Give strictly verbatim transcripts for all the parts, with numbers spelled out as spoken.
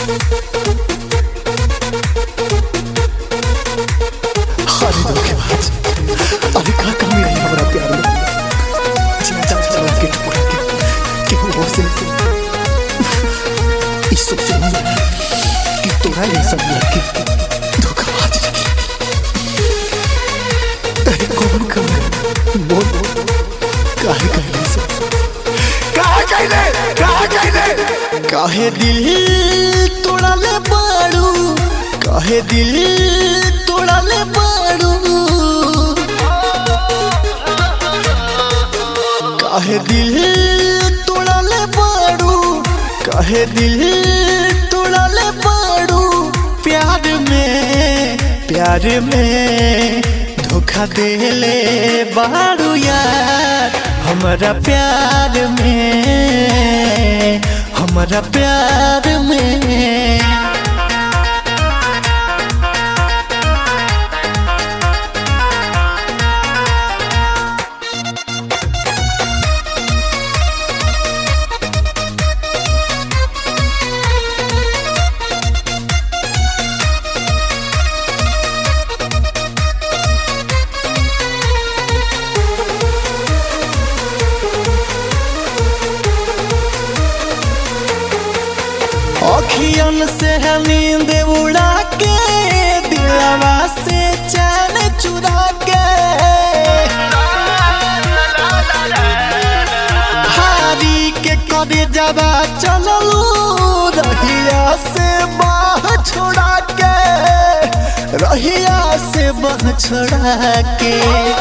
अरे धोखेबाज, अरे का कमी रही हमारा प्यार में? चिंता चला के टुकड़ा के केहू और से ई सोचना कि तोरा ये सब लड़की धोखेबाज लगी। अरे कौन कमी बोल काहे कहले से काहे कहले काहे कहले काहे दिल तोड़ा ले बाड़ू, काहे दिल तोड़ा ले बाड़ू, काहे दिल तोड़ा ले बाड़ू, काहे दिल तोड़ा ले बाड़ू। प्यार में प्यार में धोखा देले बाड़ू यार, हमारा प्यार में हमारा प्यार में। अखियन से नींद उड़ा के दिलवा से चैन चुरा के, हारी के करे जबा चललू रहिया से बाह छोड़ा के, रहिया से बाह छोड़ा के।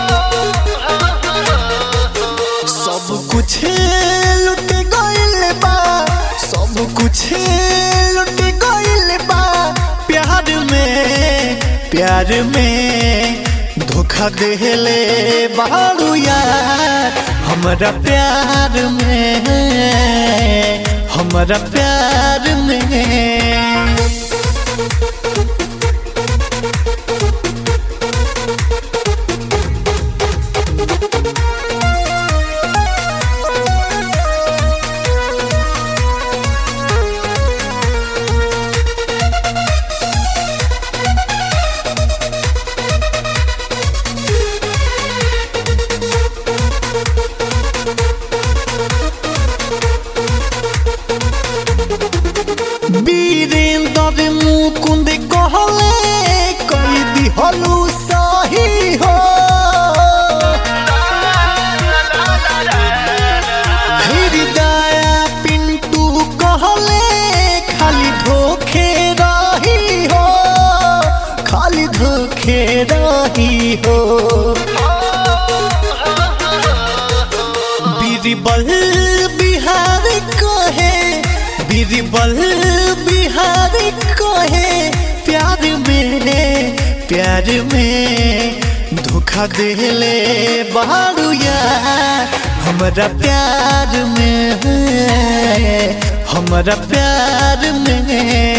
सब कुछ लुट गइल बा, सब कुछ लुट गइल बा। प्यार में प्यार में धोखा देले बाड़ू यार, हमारा प्यार में हमारा प्यार में। वीरेंद्र मुकुंद कहले कई दिहलू सही हो, हृदय पिंटू कहले खाली धोखे रही हो, खाली धोखे रही हो। बीरबल बिहारी कहे बीरबल बिहारी कहे प्यार में प्यार में धोखा देले बाड़ू यार, हमारा प्यार में हमारा प्यार में।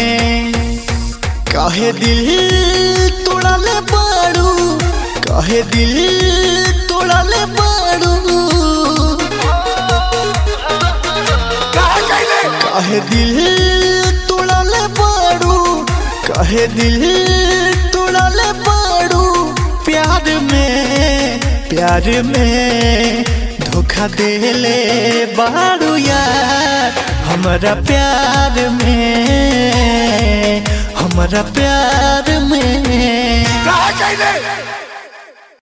काहे दिल तोड़ा ले बाड़ू, काहे दिल तोड़ा ले बाड़ू, काहे दिल तोड़ा ले बाड़ू, काहे दिल तोड़ा ले बाड़ू। प्यार में प्यार में धोखा देले बाड़ू यार, हमारा प्यार में हमारा प्यार